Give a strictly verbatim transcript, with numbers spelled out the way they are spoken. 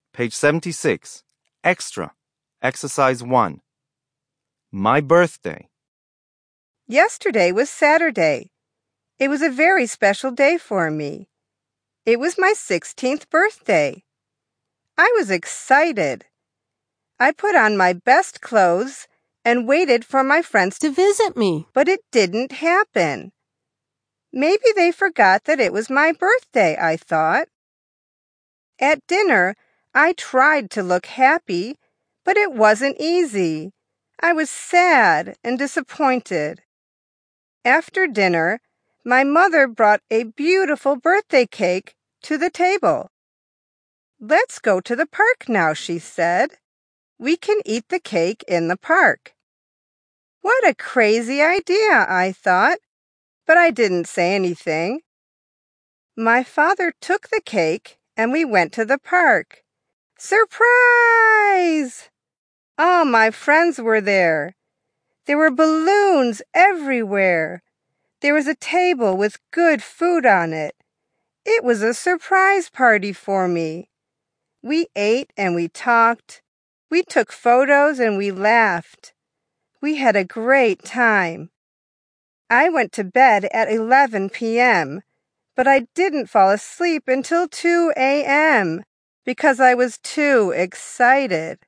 Page seventy-six. Extra. Exercise one. My birthday. Yesterday was Saturday. It was a very special day for me. It was my sixteenth birthday. I was excited. I put on my best clothes and waited for my friends to visit me. But it didn't happen. Maybe they forgot that it was my birthday, I thought. At dinner, I tried to look happy, but it wasn't easy. I was sad and disappointed. After dinner, my mother brought a beautiful birthday cake to the table. "Let's go to the park now," she said. "We can eat the cake in the park." What a crazy idea, I thought, but I didn't say anything. My father took the cake and we went to the park. Surprise! All my friends were there. There were balloons everywhere. There was a table with good food on it. It was a surprise party for me. We ate and we talked. We took photos and we laughed. We had a great time. I went to bed at eleven p.m., but I didn't fall asleep until two a.m. because I was too excited.